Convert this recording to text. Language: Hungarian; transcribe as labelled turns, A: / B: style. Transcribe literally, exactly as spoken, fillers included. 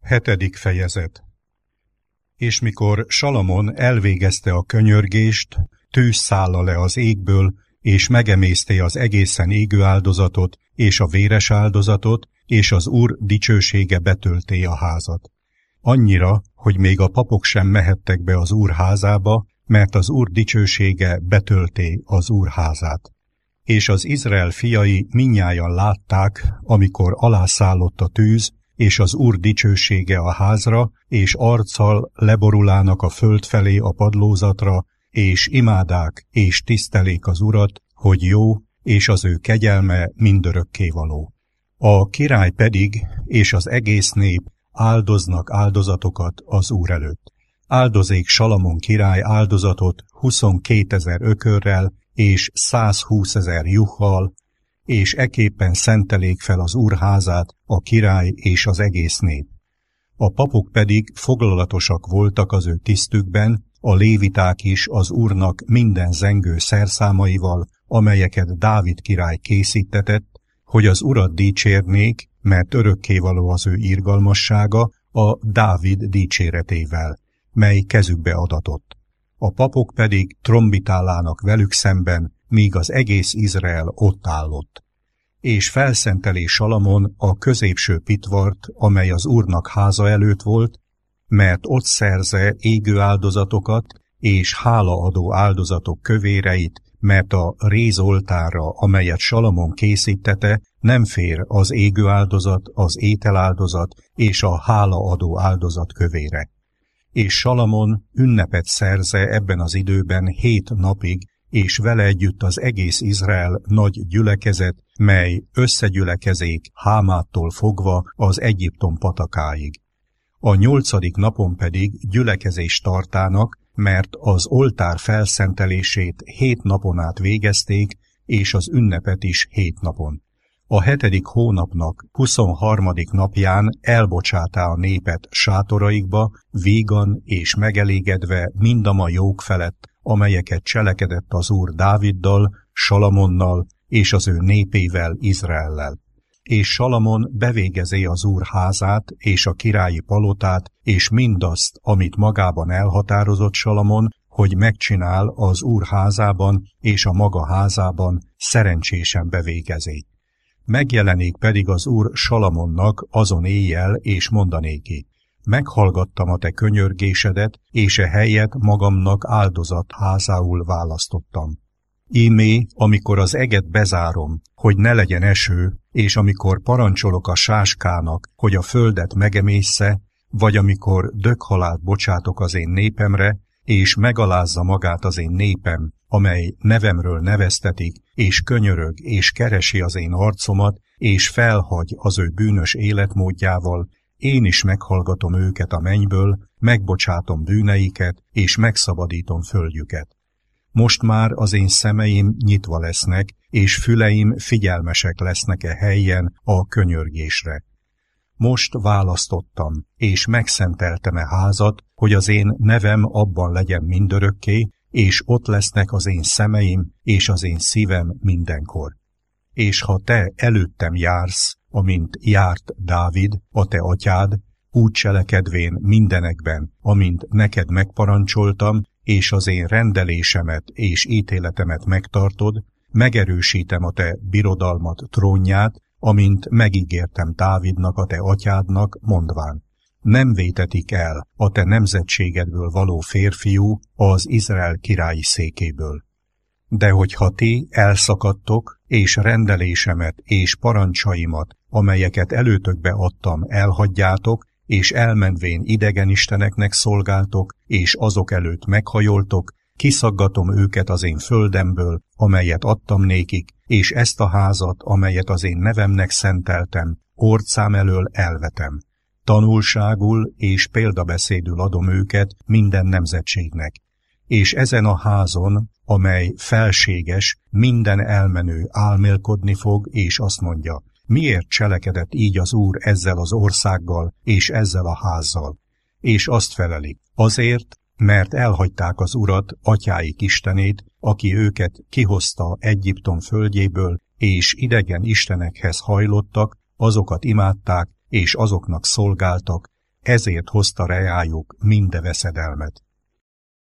A: Hetedik fejezet. És mikor Salamon elvégezte a könyörgést, tűz szálla le az égből, és megemészté az egészen égő áldozatot, és a véres áldozatot, és az Úr dicsősége betölté a házat. Annyira, hogy még a papok sem mehettek be az Úr házába, mert az Úr dicsősége betölté az Úr házát. És az Izrael fiai mindnyájan látták, amikor alászállott a tűz, és az Úr dicsősége a házra, és arccal leborulának a föld felé a padlózatra, és imádák, és tisztelék az Urat, hogy jó, és az ő kegyelme mindörökké való. A király pedig, és az egész nép áldoznak áldozatokat az Úr előtt. Áldozék Salamon király áldozatot huszonkétezer ökörrel, és százhúszezer juhal, és eképpen szentelék fel az Úr házát a király és az egész nép. A papok pedig foglalatosak voltak az ő tisztükben, a léviták is az Úrnak minden zengő szerszámaival, amelyeket Dávid király készítetett, hogy az Urat dicsérnék, mert örökkévaló az ő irgalmassága, a Dávid dicséretével, mely kezükbe adatott. A papok pedig trombitálának velük szemben, míg az egész Izrael ott állott. És felszentelé Salamon a középső pitvart, amely az Úrnak háza előtt volt, mert ott szerze égő áldozatokat és hálaadó áldozatok kövéreit, mert a rézoltárra, amelyet Salamon készítette, nem fér az égő áldozat, az ételáldozat és a hálaadó áldozat kövére. És Salamon ünnepet szerze ebben az időben hét napig, és vele együtt az egész Izrael nagy gyülekezet, mely összegyülekezék Hámától fogva az Egyiptom patakáig. A nyolcadik napon pedig gyülekezést tartának, mert az oltár felszentelését hét napon át végezték, és az ünnepet is hét napon. A hetedik hónapnak huszonharmadik napján elbocsátá a népet sátoraikba, vígan és megelégedve mindama jók felett, amelyeket cselekedett az Úr Dáviddal, Salamonnal és az ő népével, Izraellel. És Salamon bevégezé az Úr házát és a királyi palotát, és mindazt, amit magában elhatározott Salamon, hogy megcsinál az Úr házában és a maga házában, szerencsésen bevégezé. Megjelenék pedig az Úr Salamonnak azon éjjel, és mondanéki: meghallgattam a te könyörgésedet, és e helyet magamnak áldozat házául választottam. Ímé, amikor az eget bezárom, hogy ne legyen eső, és amikor parancsolok a sáskának, hogy a földet megemészze, vagy amikor dökhalált bocsátok az én népemre, és megalázza magát az én népem, amely nevemről neveztetik, és könyörög, és keresi az én arcomat, és felhagy az ő bűnös életmódjával, én is meghallgatom őket a mennyből, megbocsátom bűneiket, és megszabadítom földjüket. Most már az én szemeim nyitva lesznek, és füleim figyelmesek lesznek e helyen a könyörgésre. Most választottam, és megszenteltem e házat, hogy az én nevem abban legyen mindörökké, és ott lesznek az én szemeim, és az én szívem mindenkor. És ha te előttem jársz, amint járt Dávid, a te atyád, úgy cselekedvén mindenekben, amint neked megparancsoltam, és az én rendelésemet és ítéletemet megtartod, megerősítem a te birodalmat trónját, amint megígértem Dávidnak, a te atyádnak, mondván: nem vétetik el a te nemzetségedből való férfiú az Izrael királyi székéből. De hogyha ti elszakadtok, és rendelésemet és parancsaimat, amelyeket előtökbe adtam, elhagyjátok, és elmenvén idegen isteneknek szolgáltok, és azok előtt meghajoltok, kiszaggatom őket az én földemből, amelyet adtam nékik, és ezt a házat, amelyet az én nevemnek szenteltem, orcám elől elvetem. Tanulságul és példabeszédül adom őket minden nemzetségnek. És ezen a házon, amely felséges, minden elmenő álmélkodni fog, és azt mondja: miért cselekedett így az Úr ezzel az országgal és ezzel a házzal? És azt felelik: azért, mert elhagyták az Urat, atyáik istenét, aki őket kihozta Egyiptom földjéből, és idegen istenekhez hajlottak, azokat imádták, és azoknak szolgáltak, ezért hozta reájuk minde veszedelmet.